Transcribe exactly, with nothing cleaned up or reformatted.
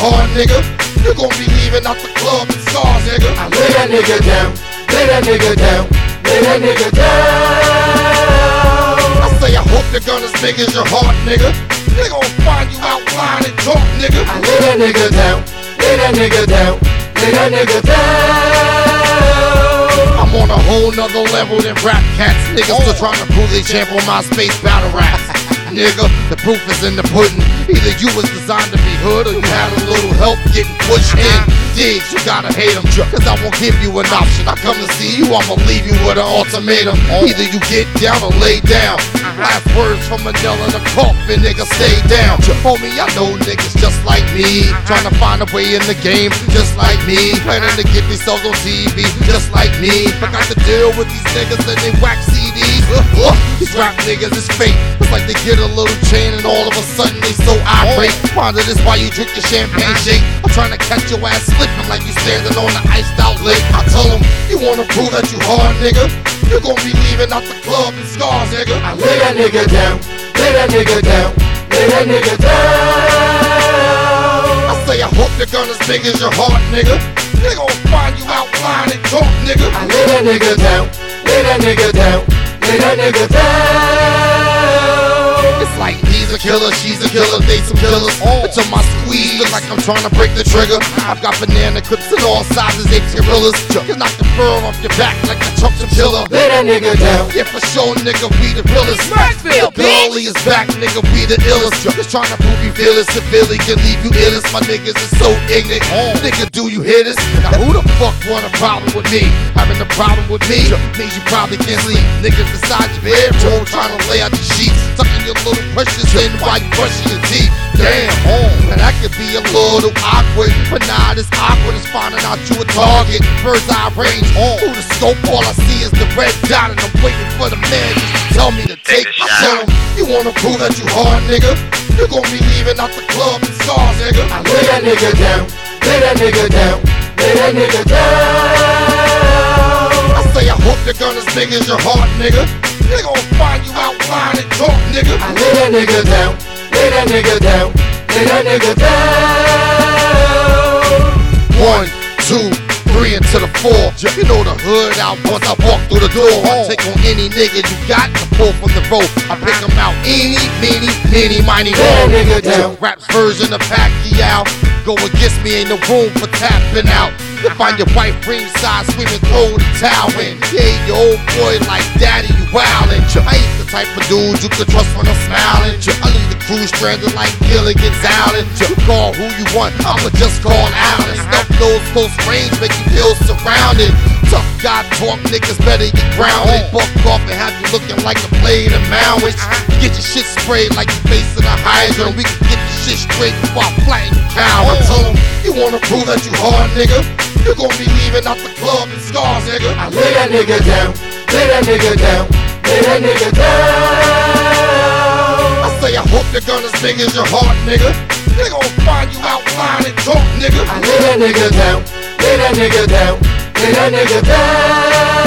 heart, nigga, you gon' be leaving out the club in scars, nigga. I lay that nigga down, lay that nigga down, lay that nigga down. I say I hope your gun as big as your heart, nigga. They gon' find you out blind and drunk, nigga. I lay that nigga down, lay that nigga down, lay that nigga down. I'm on a whole nother level than rap cats. Niggas oh. still trying to prove they champ on my space battle raps. Nigga, the proof is in the pudding. Either you was designed to be hood or you had a little help getting pushed in. Diggs, you gotta hate them, cause I won't give you an option. I come to see you, I'ma leave you with an ultimatum. Either you get down or lay down. Last words from Manila in the coffin, nigga, stay down. Homie, I know niggas just like me, trying to find a way in the game, just like me. Planning to get themselves on T V, just like me. Forgot to deal with these niggas and they whack C Ds. These rap niggas is fake. It's like they get a little chain and all of a sudden they so irate. Wonder this why you drink your champagne shake. I'm trying to catch your ass slipping like you standing on the iced out lake. I tell them, you wanna prove that you hard, nigga? You gon' be leaving out the club in scars, nigga. I lay that nigga down, lay that nigga down, lay that nigga down. I say I hope your gun as big as your heart, nigga. They gon' find you out blind and drunk, nigga. I lay that nigga down, lay that nigga down, lay that nigga down. It's like he's a killer, she's a killer, they some killers. Oh. Until my squeeze look like I'm trying to break the trigger. I've got banana clips in all sizes, they gorillas. You knock the fur off your back like a chunk of killer. Lay that nigga down. Yeah, for sure, nigga, we the realest. Smurfville, bitch. Girlie is back, nigga, we the illest. Just trying to prove you feel it, severely can leave you illest. My niggas is so ignorant. Oh. Nigga, do you hear this? Now who the fuck want a problem with me? Having a problem with me means you probably can't sleep. Niggas beside your bedroom trying to lay out the sheets, tucking your little precious in while you brushing your teeth. Damn, oh, now that could be a little awkward, but nah, this awkward is finding out you a target. Bird's eye range, oh, through the scope, all I see is the red dot, and I'm waiting for the man to tell me to take, take a shot. You wanna prove that you hard, nigga? You gon' be leaving out the club in scars, nigga. I lay that nigga down, lay that nigga down, lay that nigga down. I say I hope your gun as big as your heart, nigga. They gon' find you out blind and drunk, nigga. I lay that nigga down, lay that nigga down, lay that nigga down. One, two, three into the four. You know the hood out once I walk through the door. I take on any nigga you got to pull from the rope. I pick them out, eeny, meeny, meeny, miny, lay that nigga down. Rap's version of Pacquiao. Go against me, ain't no room for tapping out. Find your wife ringside screaming, throw the towel in. Yeah, your old boy like daddy, you wildin'. I ain't the type of dude you could trust when I'm smiling. I leave the crew stranded like Gilligan's Island. You call who you want, I'ma just call Allen. Stuff those close range make you feel surrounded. Tough guy talk, niggas better get grounded. Buck off and have you looking like a blade of Malwich. Get your shit sprayed like you facing a hydrant. We can get the shit straight before I flatten your cow. I tell them, you wanna prove that you hard, nigga? You gon' be leaving out the club in scars, nigga. I lay that nigga down, lay that nigga down, lay that nigga down. I say I hope your gun as big as your heart, nigga. They gon' find you out blind and drunk, nigga. I lay that nigga down, lay that nigga down, lay that nigga down.